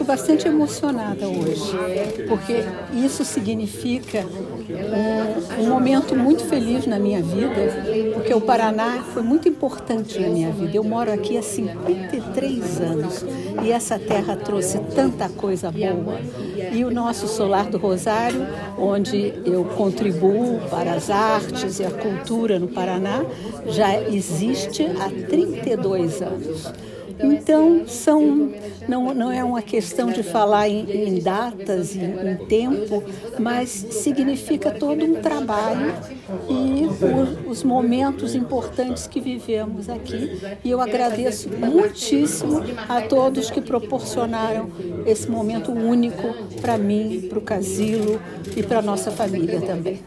bastante emocionada hoje, porque isso significa um momento muito feliz na minha vida, porque o Paraná foi muito importante na minha vida. Eu moro aqui há 53 anos e essa terra trouxe tanta coisa boa. E o nosso Solar do Rosário, onde eu contribuo para as artes e a cultura no Paraná, já existe há 32 anos. Então, não é uma questão de falar em datas, em tempo, mas significa todo um trabalho e os momentos importantes que vivemos aqui. E eu agradeço muitíssimo a todos que proporcionaram esse momento único para mim, para o Casilo e para a nossa família também.